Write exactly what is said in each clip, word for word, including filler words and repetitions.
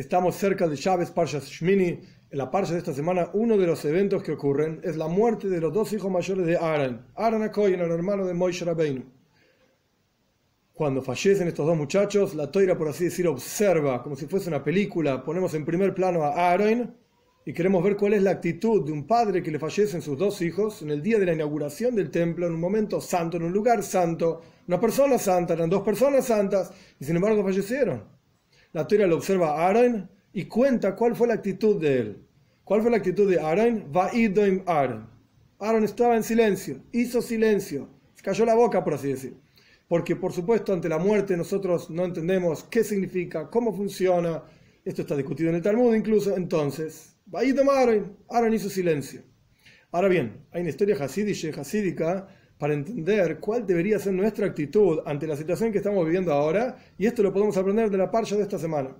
Estamos cerca de Shabbos, Parshas Shmini. En la parsha de esta semana, uno de los eventos que ocurren es la muerte de los dos hijos mayores de Aaron. Aaron HaKohen, el hermano de Moshe Rabbeinu. Cuando fallecen estos dos muchachos, la Toira, por así decir, observa, como si fuese una película. Ponemos en primer plano a Aaron y queremos ver cuál es la actitud de un padre que le fallecen sus dos hijos en el día de la inauguración del templo, en un momento santo, en un lugar santo, una persona santa, eran dos personas santas, y sin embargo fallecieron. La Toira lo observa a Aaron y cuenta cuál fue la actitud de él. ¿Cuál fue la actitud de Aaron? Va'idoim Aaron. Aaron estaba en silencio, hizo silencio, se cayó la boca, por así decir. Porque, por supuesto, ante la muerte nosotros no entendemos qué significa, cómo funciona. Esto está discutido en el Talmud incluso. Entonces, Va'idoim Aaron. Aaron hizo silencio. Ahora bien, hay una historia hasídica para entender cuál debería ser nuestra actitud ante la situación que estamos viviendo ahora, y esto lo podemos aprender de la parsha de esta semana.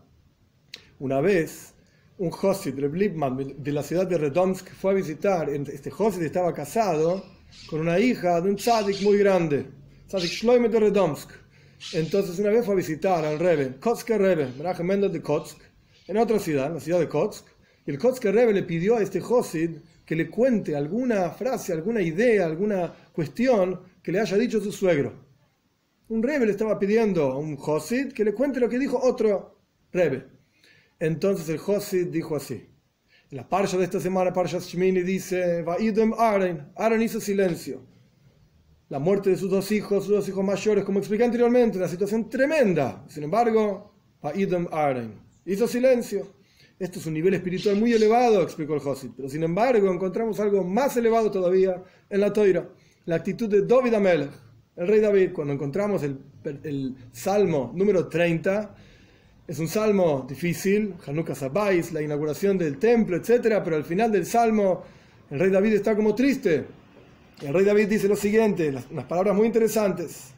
Una vez, un Josid, Reb Lipman, de la ciudad de Redomsk, fue a visitar. Este Josid estaba casado con una hija de un tzadik muy grande, tzadik Shloime de Redomsk. Entonces una vez fue a visitar al Rebbe, Kotzker Rebbe, Menachem Mendel de Kotsk, en otra ciudad, en la ciudad de Kotsk, y el Kotzker Rebbe le pidió a este Josid que le cuente alguna frase, alguna idea, alguna cuestión que le haya dicho su suegro. Un Rebbe le estaba pidiendo a un Josid que le cuente lo que dijo otro Rebbe. Entonces el Josid dijo así. En la parsha de esta semana, Parshas Shmini, dice: Va'idoim Aaron. Aaron hizo silencio. La muerte de sus dos hijos, sus dos hijos mayores, como expliqué anteriormente, una situación tremenda. Sin embargo, Va'idoim Aaron hizo silencio. Esto es un nivel espiritual muy elevado, explicó el Josid. Pero sin embargo, encontramos algo más elevado todavía en la Toira. La actitud de David HaMelech, el rey David. Cuando encontramos el, el Salmo número treinta, es un salmo difícil, Hanukkah Sabais, la inauguración del templo, etcétera. Pero al final del salmo, el rey David está como triste. El rey David dice lo siguiente, las, unas palabras muy interesantes.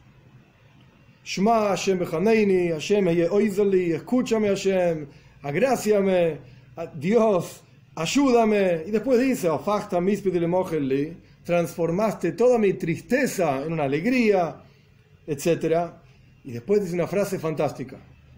Shema Hashem bechaneini, Hashem heye oizoli, escúchame Hashem, agráciame, Dios, ayúdame. Y después dice, transformaste toda mi tristeza en una alegría, etcétera. Y después dice una frase fantástica,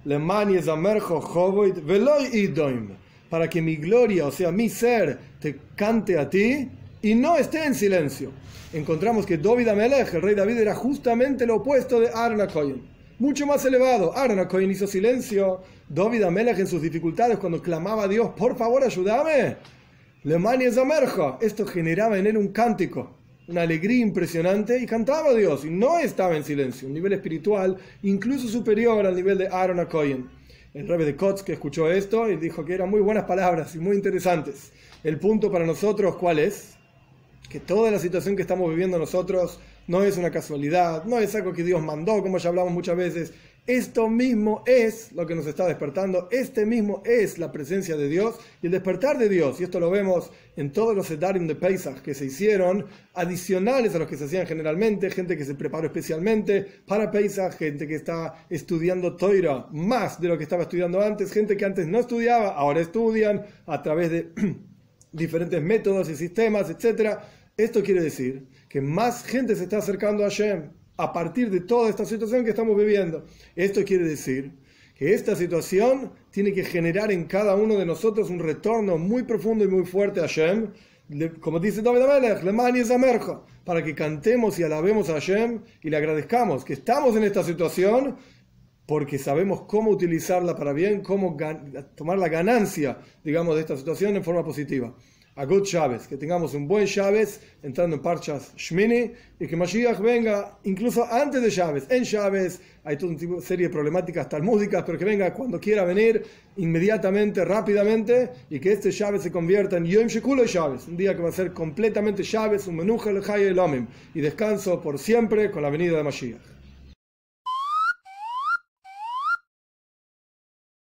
para que mi gloria, o sea, mi ser, te cante a ti y no esté en silencio. Encontramos que David HaMelech, el rey David, era justamente lo opuesto de Aaron HaKohen. Mucho más elevado. Aaron HaKohen hizo silencio. David HaMelech en sus dificultades, cuando clamaba a Dios, por favor ayúdame. Lemani Zamerja. Esto generaba en él un cántico, una alegría impresionante, y cantaba a Dios y no estaba en silencio. Un nivel espiritual incluso superior al nivel de Aaron HaKohen. El Rebbe de Kotsk escuchó esto y dijo que eran muy buenas palabras y muy interesantes. El punto para nosotros, ¿cuál es? Que toda la situación que estamos viviendo nosotros no es una casualidad, no es algo que Dios mandó, como ya hablamos muchas veces. Esto mismo es lo que nos está despertando, este mismo es la presencia de Dios y el despertar de Dios. Y esto lo vemos en todos los Sedarim de Pesach que se hicieron, adicionales a los que se hacían generalmente, gente que se preparó especialmente para Pesach, gente que está estudiando Toira más de lo que estaba estudiando antes, gente que antes no estudiaba, ahora estudian a través de diferentes métodos y sistemas, etcétera. Esto quiere decir que más gente se está acercando a Hashem a partir de toda esta situación que estamos viviendo. Esto quiere decir que esta situación tiene que generar en cada uno de nosotros un retorno muy profundo y muy fuerte a Hashem, como dice David HaMelech, Lemani Zamerja, para que cantemos y alabemos a Hashem y le agradezcamos que estamos en esta situación, porque sabemos cómo utilizarla para bien, cómo tomar la ganancia, digamos, de esta situación en forma positiva. A good Shabbos, que tengamos un buen Shabbos entrando en Parshas Shmini, y que Mashiach venga incluso antes de Shabbos. En Shabbos hay toda una serie de problemáticas talmúdicas, pero que venga cuando quiera venir, inmediatamente, rápidamente, y que este Shabbos se convierta en Yom Shekulo Shabbos, un día que va a ser completamente Shabbos, un Menuja L'Chai Elamim, y descanso por siempre con la venida de Mashiach.